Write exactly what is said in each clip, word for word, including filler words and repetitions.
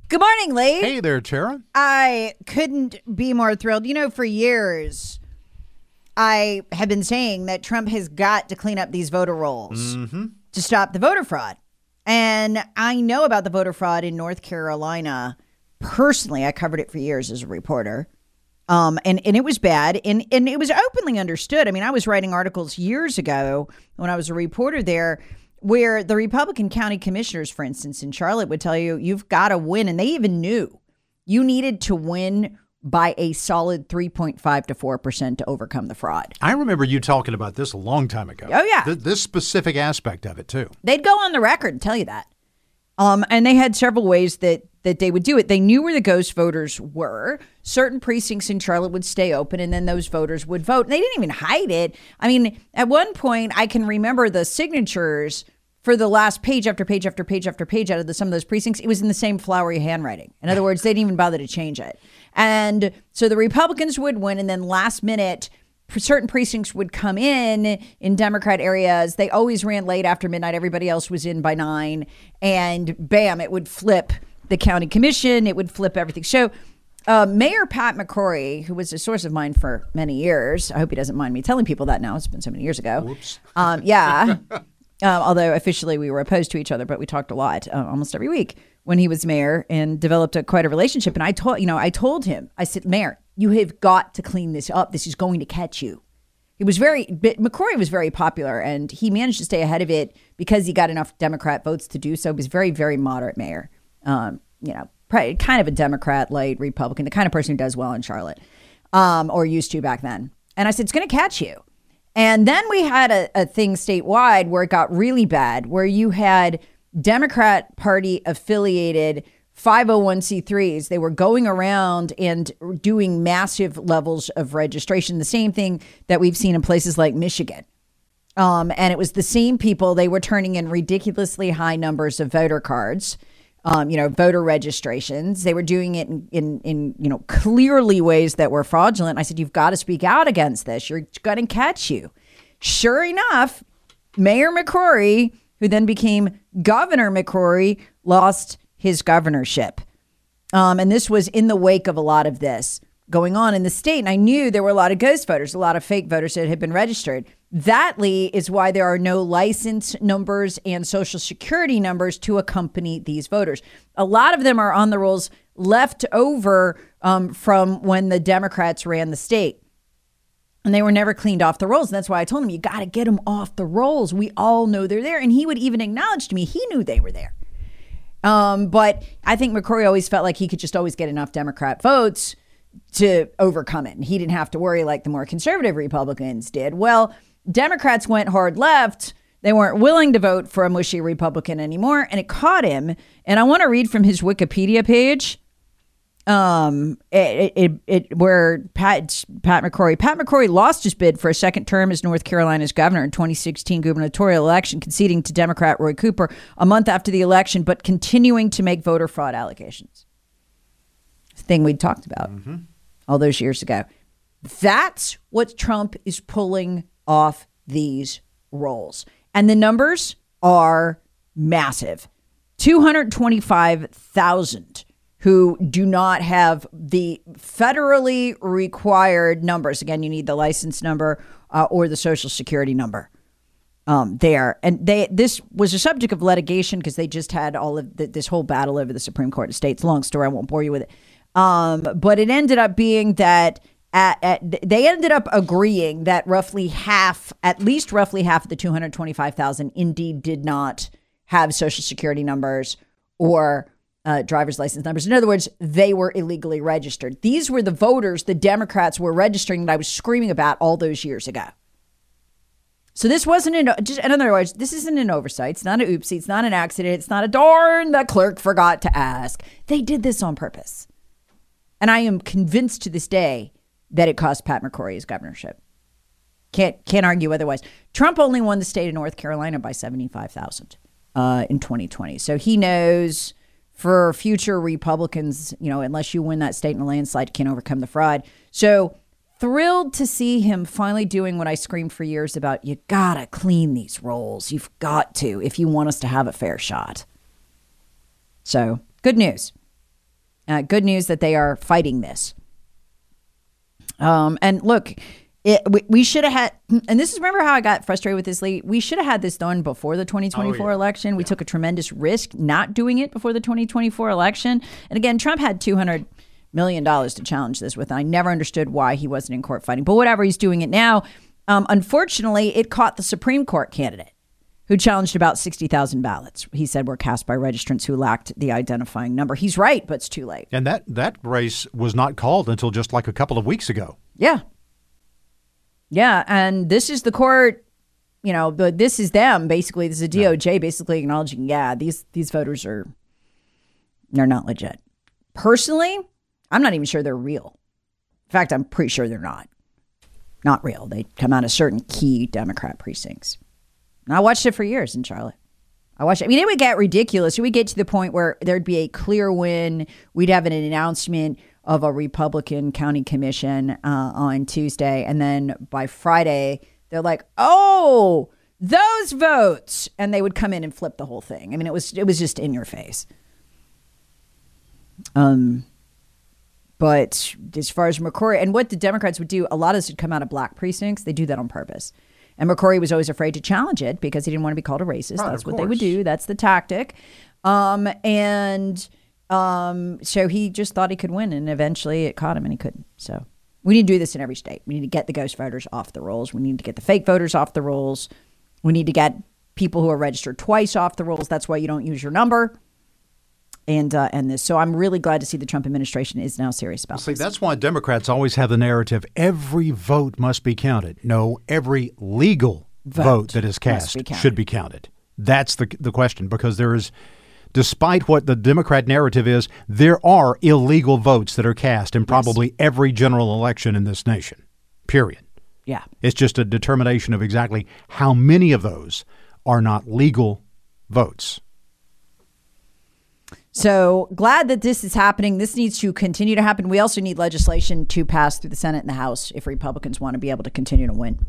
Good morning, Lee. Hey there, Tara. I couldn't be more thrilled. You know, for years, I have been saying that Trump has got to clean up these voter rolls mm-hmm. to stop the voter fraud. And I know about the voter fraud in North Carolina. Personally, I covered it for years as a reporter. Um, and, and it was bad. And, and it was openly understood. I mean, I was writing articles years ago when I was a reporter there where the Republican county commissioners, for instance, in Charlotte would tell you, you've got to win. And they even knew you needed to win by a solid three point five to four percent to overcome the fraud. I remember you talking about this a long time ago. Oh, yeah. Th- this specific aspect of it, too. They'd go on the record and tell you that. Um, and they had several ways that, that they would do it. They knew where the ghost voters were. Certain precincts in Charlotte would stay open, and then those voters would vote. And they didn't even hide it. I mean, at one point, I can remember the signatures for the last page after page after page after page out of the, some of those precincts. It was in the same flowery handwriting. In other words, they didn't even bother to change it. And so the Republicans would win, and then last minute, certain precincts would come in in Democrat areas. They always ran late after midnight. Everybody else was in by nine. And bam, it would flip the county commission. It would flip everything. So uh, Mayor Pat McCrory, who was a source of mine for many years, I hope he doesn't mind me telling people that now. It's been so many years ago. Whoops. Um, yeah. uh, although officially we were opposed to each other, but we talked a lot uh, almost every week when he was mayor and developed a, quite a relationship. And I told, you know, I told him, I said, Mayor, you have got to clean this up. This is going to catch you. He was very, McCrory was very popular, and he managed to stay ahead of it because he got enough Democrat votes to do so. He was very, very moderate mayor. Um, you know, kind of a Democrat, light Republican, the kind of person who does well in Charlotte, um, or used to back then. And I said, it's going to catch you. And then we had a, a thing statewide where it got really bad, where you had Democrat Party affiliated five oh one c threes. They were going around and doing massive levels of registration, the same thing that we've seen in places like Michigan. Um, and it was the same people. They were turning in ridiculously high numbers of voter cards, um, you know, voter registrations. They were doing it in, in, in, you know, clearly ways that were fraudulent. I said, you've got to speak out against this. You're going to catch you. Sure enough, Mayor McCrory, who then became Governor McCrory, lost his governorship. Um, and this was in the wake of a lot of this going on in the state. And I knew there were a lot of ghost voters, a lot of fake voters that had been registered. That, Lee, is why there are no license numbers and social security numbers to accompany these voters. A lot of them are on the rolls left over um, from when the Democrats ran the state. And they were never cleaned off the rolls. And that's why I told him, you got to get them off the rolls. We all know they're there. And he would even acknowledge to me, he knew they were there. Um, but I think McCrory always felt like he could just always get enough Democrat votes to overcome it. And he didn't have to worry like the more conservative Republicans did. Well, Democrats went hard left. They weren't willing to vote for a mushy Republican anymore. And it caught him. And I want to read from his Wikipedia page. Um, it, it, it, where Pat, Pat McCrory, Pat McCrory lost his bid for a second term as North Carolina's governor in twenty sixteen gubernatorial election, conceding to Democrat Roy Cooper a month after the election, but continuing to make voter fraud allegations. Thing we talked about mm-hmm. all those years ago. That's what Trump is pulling off these rolls. And the numbers are massive. two hundred twenty-five thousand who do not have the federally required numbers. Again, you need the license number uh, or the social security number um, there. And they this was a subject of litigation because they just had all of the, this whole battle over the Supreme Court of States. Long story, I won't bore you with it. Um, but it ended up being that at, at, they ended up agreeing that roughly half, at least roughly half of the two hundred twenty-five thousand indeed did not have social security numbers or Uh, driver's license numbers. In other words, they were illegally registered. These were the voters the Democrats were registering that I was screaming about all those years ago. So this wasn't an, just in other words, this isn't an oversight. It's not an oopsie. It's not an accident. It's not a darn the clerk forgot to ask. They did this on purpose. And I am convinced to this day that it cost Pat McCrory his governorship. Can't can't argue otherwise. Trump only won the state of North Carolina by seventy-five thousand uh, in twenty twenty. So he knows for future Republicans, you know, unless you win that state in a landslide, you can't overcome the fraud. So thrilled to see him finally doing what I screamed for years about. You gotta clean these rolls. You've got to if you want us to have a fair shot. So good news. Uh, good news that they are fighting this. Um, and look, it, we, we should have had, and this is, remember how I got frustrated with this, Lee? We should have had this done before the twenty twenty-four oh, yeah. election. We yeah. took a tremendous risk not doing it before the twenty twenty-four election. And again, Trump had two hundred million dollars to challenge this with. And I never understood why he wasn't in court fighting. But whatever, he's doing it now. Um, unfortunately, it caught the Supreme Court candidate who challenged about sixty thousand ballots. He said were cast by registrants who lacked the identifying number. He's right, but it's too late. And that, that race was not called until just like a couple of weeks ago. Yeah. Yeah. And this is the court, you know, the, this is them, basically. This is a D O J no. basically acknowledging, yeah, these, these voters are, they're not legit. Personally, I'm not even sure they're real. In fact, I'm pretty sure they're not. Not real. They come out of certain key Democrat precincts. And I watched it for years in Charlotte. I watched it. I mean, it would get ridiculous. It would get to the point where there'd be a clear win. We'd have an announcement of a Republican county commission uh, on Tuesday. And then by Friday, they're like, oh, those votes. And they would come in and flip the whole thing. I mean, it was it was just in your face. Um, But as far as McCrory, and what the Democrats would do, a lot of this would come out of black precincts. They do that on purpose. And McCrory was always afraid to challenge it because he didn't want to be called a racist. Right, That's what course. they would do. That's the tactic. Um, and um, so he just thought he could win, and eventually it caught him, and he couldn't. So we need to do this in every state. We need to get the ghost voters off the rolls. We need to get the fake voters off the rolls. We need to get people who are registered twice off the rolls. That's why you don't use your number. And uh, and this, so I'm really glad to see the Trump administration is now serious about See, this. that's why Democrats always have the narrative: every vote must be counted. No, every legal vote, vote that is cast be should be counted. That's the the question, because there is, despite what the Democrat narrative is, there are illegal votes that are cast in probably yes. every general election in this nation. Period. Yeah, it's just a determination of exactly how many of those are not legal votes. So glad that this is happening. This needs to continue to happen. We also need legislation to pass through the Senate and the House if Republicans want to be able to continue to win.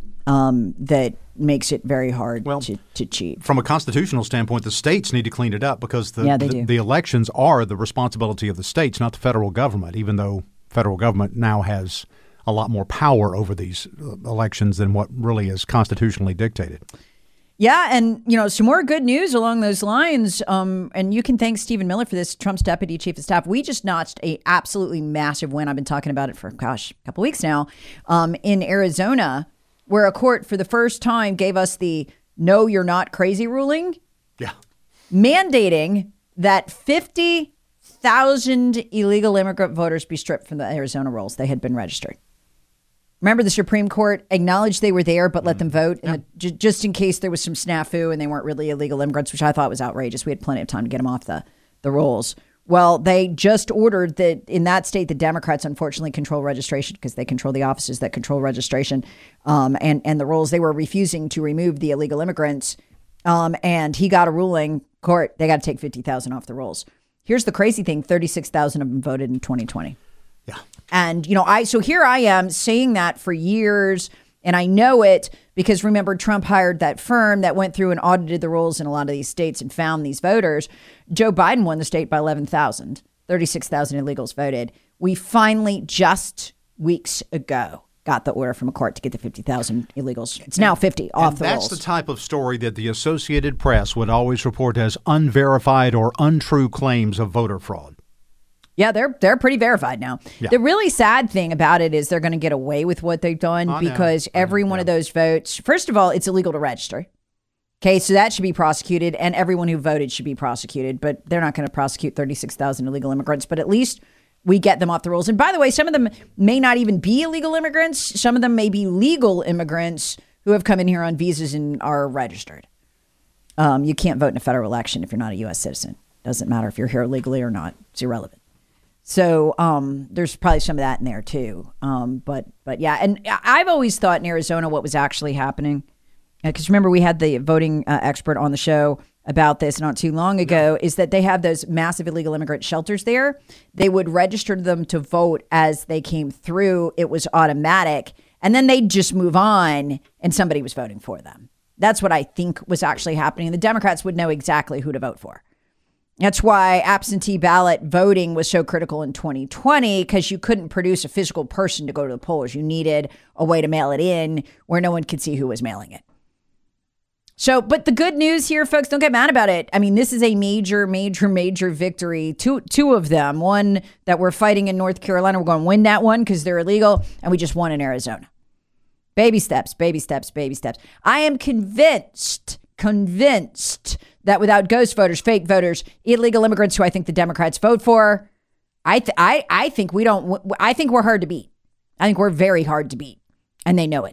Um, that makes it very hard well, to, to cheat. From a constitutional standpoint, the states need to clean it up because the, yeah, they the, do. the elections are the responsibility of the states, not the federal government, even though federal government now has a lot more power over these elections than what really is constitutionally dictated. Yeah, and, you know, some more good news along those lines, um, and you can thank Stephen Miller for this, Trump's deputy chief of staff. We just notched a absolutely massive win. I've been talking about it for, gosh, a couple weeks now, um, in Arizona, where a court for the first time gave us the no, you're not crazy ruling. Yeah. Mandating that fifty thousand illegal immigrant voters be stripped from the Arizona rolls. They had been registered. Remember, the Supreme Court acknowledged they were there, but let them vote yeah. in the, j- just in case there was some snafu and they weren't really illegal immigrants, which I thought was outrageous. We had plenty of time to get them off the, the rolls. Well, they just ordered that in that state, the Democrats unfortunately control registration because they control the offices that control registration um, and, and the rolls. They were refusing to remove the illegal immigrants. Um, and he got a ruling, court, they got to take fifty thousand off the rolls. Here's the crazy thing, thirty-six thousand of them voted in twenty twenty. Yeah. And, you know, I so here I am saying that for years, and I know it because, remember, Trump hired that firm that went through and audited the rolls in a lot of these states and found these voters. Joe Biden won the state by eleven thousand. thirty-six thousand illegals voted. We finally, just weeks ago, got the order from a court to get the fifty thousand illegals. It's now fifty off and the that's rolls. That's the type of story that the Associated Press would always report as unverified or untrue claims of voter fraud. Yeah, they're they're pretty verified now. Yeah. The really sad thing about it is they're going to get away with what they've done I because know. every I know. one of those votes, first of all, it's illegal to register. Okay, so that should be prosecuted, and everyone who voted should be prosecuted. But they're not going to prosecute thirty-six thousand illegal immigrants. But at least we get them off the rolls. And by the way, some of them may not even be illegal immigrants. Some of them may be legal immigrants who have come in here on visas and are registered. Um, you can't vote in a federal election if you're not a U S citizen. Doesn't matter if you're here legally or not. It's irrelevant. So um, there's probably some of that in there, too. Um, but but yeah, and I've always thought in Arizona what was actually happening, because remember, we had the voting uh, expert on the show about this not too long ago, is that they have those massive illegal immigrant shelters there. They would register them to vote as they came through. It was automatic. And then they'd just move on and somebody was voting for them. That's what I think was actually happening. The Democrats would know exactly who to vote for. That's why absentee ballot voting was so critical in twenty twenty, because you couldn't produce a physical person to go to the polls. You needed a way to mail it in where no one could see who was mailing it. So, but the good news here, folks, don't get mad about it. I mean, this is a major, major, major victory. Two, two of them. One that we're fighting in North Carolina. We're going to win that one because they're illegal. And we just won in Arizona. Baby steps, baby steps, baby steps. I am convinced, convinced that without ghost voters, fake voters, illegal immigrants who I think the Democrats vote for, I, th- I, I think we don't, I think we're hard to beat. I think we're very hard to beat. And they know it.